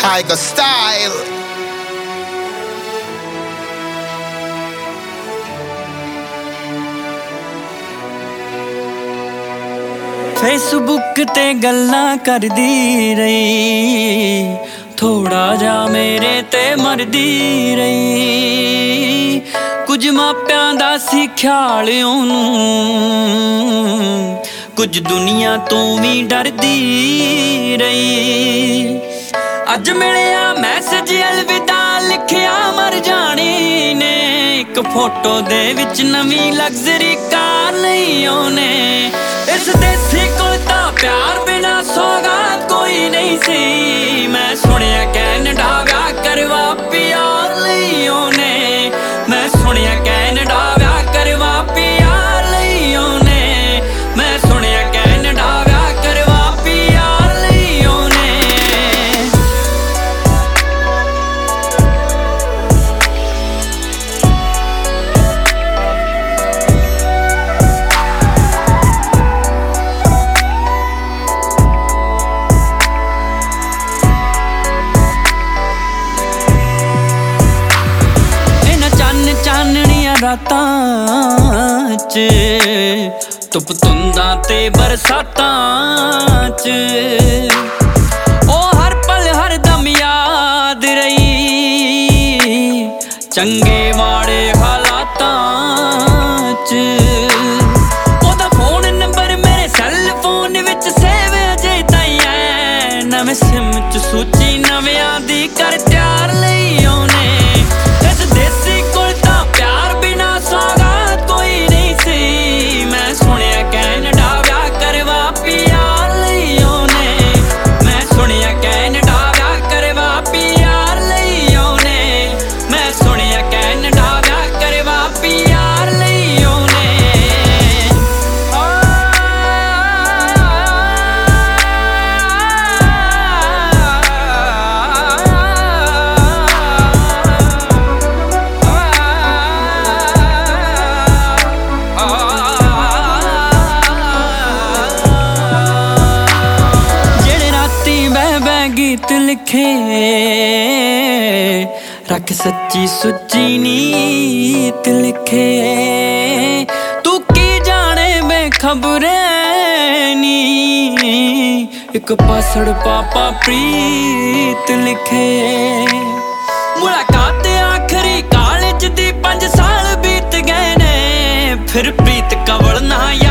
Tiger style. Facebook ते गल्लां करदी रही, थोड़ा जा मेरे ते मरदी रही। कुछ मापियां दा सी ख्याल ओनू, कुछ दुनिया तो भी डरदी रही। अज मिलिया मैसेज अलविदा लिखिया मर जानी ने, एक फोटो दे विच नवी लग्जरी कार लई ओने। इस देसी कोल तां प्यार बिना सौगात कोई नहीं सी। मैं सुनिया कैनेडा व्याह करवा प्यार लई ओने। मैं सुनिया कैनेडा व्याह करवा प्यार लई ओने। मैं सुनिया कैनेडा व्याह करवा प्यार लई ओने। चाननियां रातां च, धुप धुंदां ते बरसातां च, ओ हर पल हर दम याद रही, चंगे माड़े हालातां च। ओदा फोन नंबर मेरे सैल फोन विच सेव अजे ताईं ऐ। नवें सिम च सूची नवियां दी कर त्यार लई ओने। इस देसी कोल तां प्यार बिना सौगात कोई नहीं सी। मैं सुनिया कैनेडा व्याह करवा प्यार लई ओने। मैं सुनिया कैनेडा व्याह करवा प्यार लई ओने। मैं सुनिया कैनेडा व्याह करवा प्यार लई ओने। गीत लिखे रख सच्ची सुच्ची नीत लिखे। तू की जाने बेखबरे नी, एक पासड़ पापा प्रीत लिखे। मुलाकात आखरी कॉलेज दी 5 साल बीत गए ने, फिर प्रीत कवल ना